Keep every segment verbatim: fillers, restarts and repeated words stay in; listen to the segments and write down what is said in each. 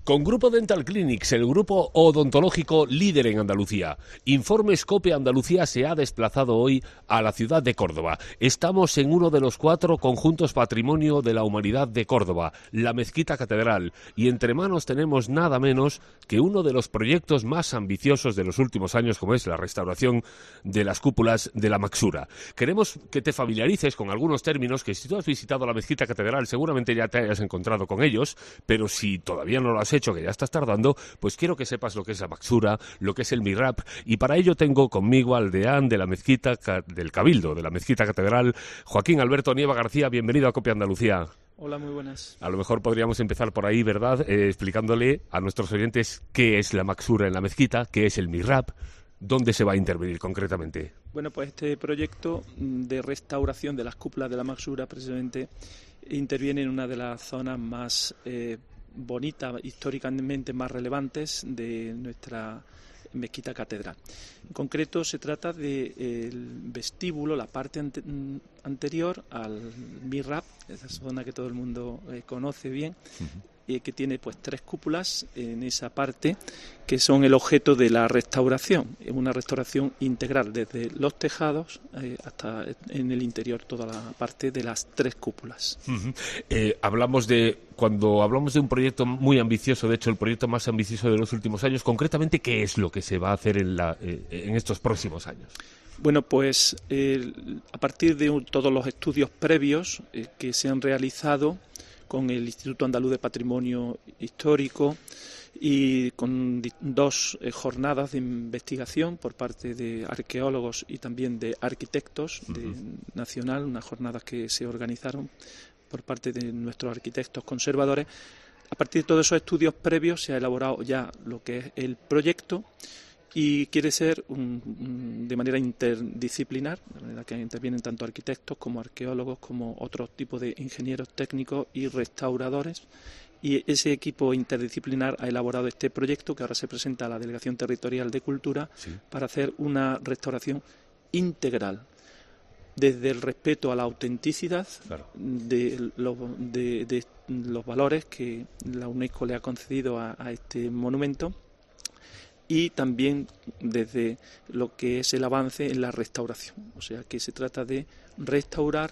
Con Grupo Dental Clinics, el grupo odontológico líder en Andalucía. Informes COPE Andalucía se ha desplazado hoy a la ciudad de Córdoba. Estamos en uno de los cuatro conjuntos Patrimonio de la Humanidad de Córdoba, la Mezquita Catedral, y entre manos tenemos nada menos que uno de los proyectos más ambiciosos de los últimos años, como es la restauración de las cúpulas de la Maxura. Queremos que te familiarices con algunos términos que, si tú has visitado la Mezquita Catedral, seguramente ya te hayas encontrado con ellos, pero si todavía no lo has hecho, que ya estás tardando, pues quiero que sepas lo que es la Maxura, lo que es el Mihrab, y para ello tengo conmigo al deán de la Mezquita, del Cabildo, de la Mezquita Catedral, Joaquín Alberto Nieva García. Bienvenido a COPE Andalucía. Hola, muy buenas. A lo mejor podríamos empezar por ahí, ¿verdad?, eh, explicándole a nuestros oyentes qué es la Maxura en la Mezquita, qué es el Mihrab, dónde se va a intervenir concretamente. Bueno, pues este proyecto de restauración de las cúpulas de la Maxura precisamente interviene en una de las zonas más eh, bonitas, históricamente más relevantes de nuestra Mezquita Catedral. En concreto se trata del de vestíbulo, la parte ante, anterior al Mihrab, esa zona que todo el mundo eh, conoce bien, uh-huh. y que tiene pues tres cúpulas en esa parte que son el objeto de la restauración, una restauración integral desde los tejados eh, hasta en el interior, toda la parte de las tres cúpulas. Uh-huh. Eh, hablamos de, cuando hablamos de un proyecto muy ambicioso, de hecho el proyecto más ambicioso de los últimos años, concretamente, ¿qué es lo que se va a hacer en, la, eh, en estos próximos años? Bueno, pues eh, a partir de un, todos los estudios previos eh, que se han realizado con el Instituto Andaluz de Patrimonio Histórico y con dos eh, jornadas de investigación por parte de arqueólogos y también de arquitectos uh-huh. de nacional, unas jornadas que se organizaron por parte de nuestros arquitectos conservadores. A partir de todos esos estudios previos se ha elaborado ya lo que es el proyecto y quiere ser un, un, de manera interdisciplinar, de manera que intervienen tanto arquitectos como arqueólogos como otros tipos de ingenieros técnicos y restauradores, y ese equipo interdisciplinar ha elaborado este proyecto que ahora se presenta a la Delegación Territorial de Cultura sí. para hacer una restauración integral, desde el respeto a la autenticidad claro. de, los, de, de los valores que la UNESCO le ha concedido a, a este monumento, y también desde lo que es el avance en la restauración. O sea, que se trata de restaurar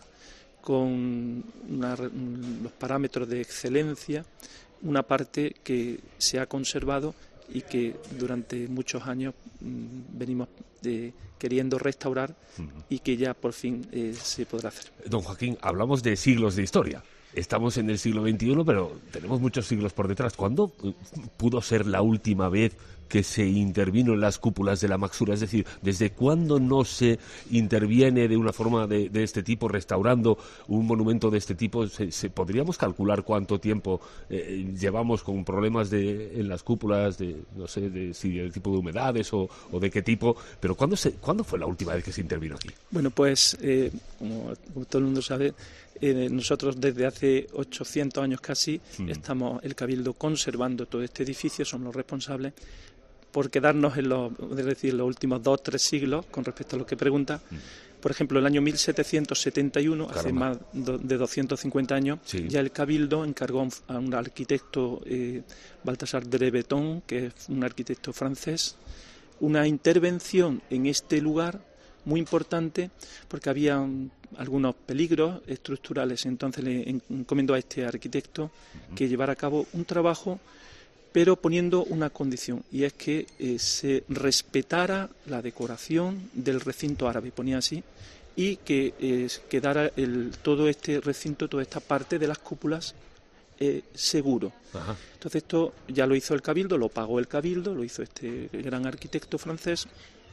con una, los parámetros de excelencia una parte que se ha conservado y que durante muchos años mmm, venimos de, queriendo restaurar uh-huh. y que ya por fin eh, se podrá hacer. Don Joaquín, hablamos de siglos de historia. Estamos en el siglo veintiuno, pero tenemos muchos siglos por detrás. ¿Cuándo pudo ser la última vez que se intervino en las cúpulas de la Maxura? Es decir, ¿desde cuándo no se interviene de una forma de, de este tipo, restaurando un monumento de este tipo? ¿Se, se podríamos calcular cuánto tiempo eh, llevamos con problemas de, en las cúpulas, de no sé, de si el tipo de humedades o, o de qué tipo? Pero ¿cuándo, se, ¿cuándo fue la última vez que se intervino aquí? Bueno, pues, eh, como, como todo el mundo sabe, Eh, nosotros desde hace ochocientos años casi mm. estamos el Cabildo conservando todo este edificio, somos los responsables por quedarnos en los, es decir, los últimos dos o tres siglos con respecto a lo que pregunta. Mm. Por ejemplo, el año mil setecientos setenta y uno, Caramba. hace más de doscientos cincuenta años, sí. ya el Cabildo encargó a un arquitecto, eh, Baltasar de Breton, que es un arquitecto francés, una intervención en este lugar muy importante porque había un, algunos peligros estructurales. Entonces le encomendó a este arquitecto uh-huh. que llevara a cabo un trabajo, pero poniendo una condición, y es que eh, se respetara la decoración del recinto árabe, ponía así, y que eh, quedara el, todo este recinto, toda esta parte de las cúpulas eh, seguro. Ajá. Entonces esto ya lo hizo el Cabildo, lo pagó el Cabildo, lo hizo este gran arquitecto francés,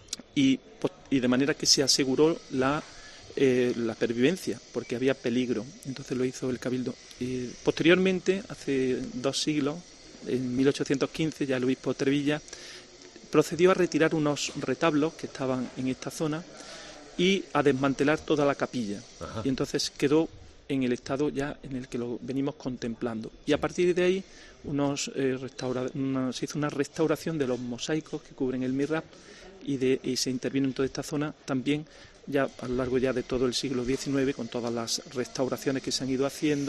y, y de manera que se aseguró la, eh, la pervivencia, porque había peligro. Entonces lo hizo el Cabildo. Y posteriormente, hace dos siglos, en mil ochocientos quince, ya el obispo Trevilla procedió a retirar unos retablos que estaban en esta zona y a desmantelar toda la capilla. Ajá. Y entonces quedó en el estado ya en el que lo venimos contemplando. Y a partir de ahí unos, eh, restaura, una, se hizo una restauración de los mosaicos que cubren el Mihrab, y, de, y se intervino en toda esta zona también ya a lo largo ya de todo el siglo diecinueve, con todas las restauraciones que se han ido haciendo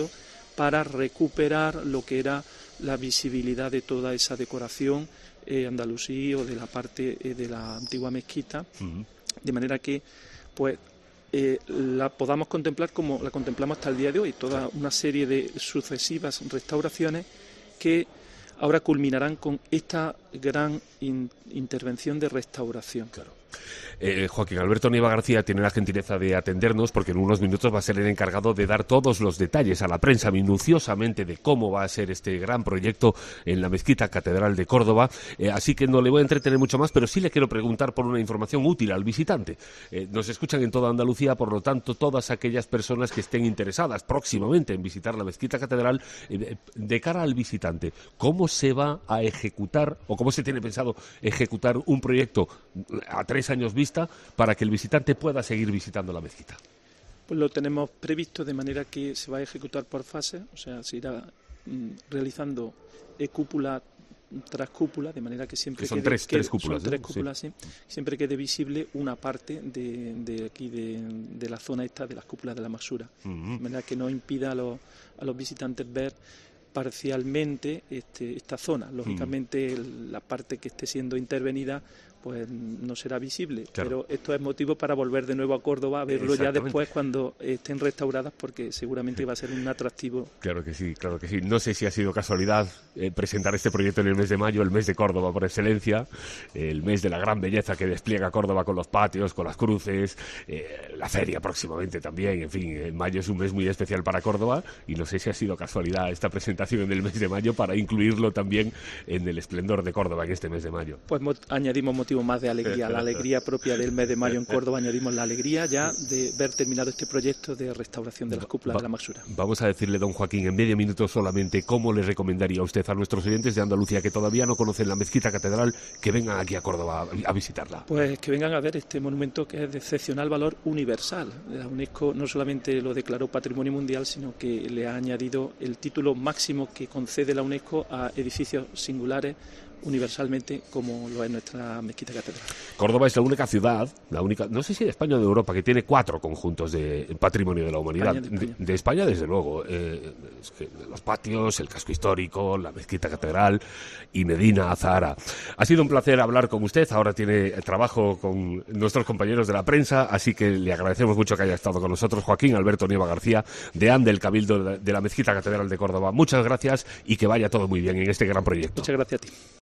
para recuperar lo que era la visibilidad de toda esa decoración eh, andalusí o de la parte eh, de la antigua mezquita, uh-huh. de manera que pues eh, la podamos contemplar como la contemplamos hasta el día de hoy, toda una serie de sucesivas restauraciones que ahora culminarán con esta gran in- intervención de restauración. Claro. Eh, Joaquín Alberto Nieva García tiene la gentileza de atendernos porque en unos minutos va a ser el encargado de dar todos los detalles a la prensa minuciosamente de cómo va a ser este gran proyecto en la Mezquita Catedral de Córdoba, eh, así que no le voy a entretener mucho más, pero sí le quiero preguntar por una información útil al visitante. Eh, nos escuchan en toda Andalucía, por lo tanto todas aquellas personas que estén interesadas próximamente en visitar la Mezquita Catedral, eh, de cara al visitante, ¿cómo se va a ejecutar o cómo se tiene pensado ejecutar un proyecto a tres años vista para que el visitante pueda seguir visitando la mezquita? Pues lo tenemos previsto de manera que se va a ejecutar por fases, o sea, se irá mm, realizando eh, cúpula tras cúpula, de manera que siempre que son quede, tres, quede, tres cúpulas, son tres ¿eh? cúpulas sí. Sí, siempre quede visible una parte de, de aquí de, de la zona esta de las cúpulas de la Maxura, uh-huh. de manera que no impida a los, a los visitantes ver parcialmente este, esta zona. Lógicamente uh-huh. la parte que esté siendo intervenida pues no será visible, claro. pero esto es motivo para volver de nuevo a Córdoba a verlo ya después cuando estén restauradas, porque seguramente va a ser un atractivo. Claro que sí, claro que sí. No sé si ha sido casualidad eh, presentar este proyecto en el mes de mayo, el mes de Córdoba por excelencia, el mes de la gran belleza que despliega Córdoba con los patios, con las cruces, eh, la feria próximamente también, en fin, en mayo es un mes muy especial para Córdoba y no sé si ha sido casualidad esta presentación en el mes de mayo para incluirlo también en el esplendor de Córdoba en este mes de mayo. Pues mo- añadimos motivos más de alegría, la alegría propia del mes de mayo en Córdoba, añadimos la alegría ya de ver terminado este proyecto de restauración de las cúpulas va, de la Maxura. Vamos a decirle, don Joaquín, en medio minuto solamente, ¿cómo le recomendaría usted a nuestros oyentes de Andalucía que todavía no conocen la Mezquita Catedral que vengan aquí a Córdoba a, a visitarla? Pues que vengan a ver este monumento que es de excepcional valor universal. La UNESCO no solamente lo declaró Patrimonio Mundial, sino que le ha añadido el título máximo que concede la UNESCO a edificios singulares universalmente como lo es nuestra Mezquita Catedral. Córdoba es la única ciudad, la única, no sé si de España o de Europa, que tiene cuatro conjuntos de patrimonio de la humanidad. España, de, España. De, de España, desde luego. Eh, es que los patios, el casco histórico, la Mezquita Catedral y Medina Azahara. Ha sido un placer hablar con usted. Ahora tiene trabajo con nuestros compañeros de la prensa, así que le agradecemos mucho que haya estado con nosotros. Joaquín Alberto Nieva García, deán del Cabildo de la Mezquita Catedral de Córdoba. Muchas gracias y que vaya todo muy bien en este gran proyecto. Muchas gracias a ti.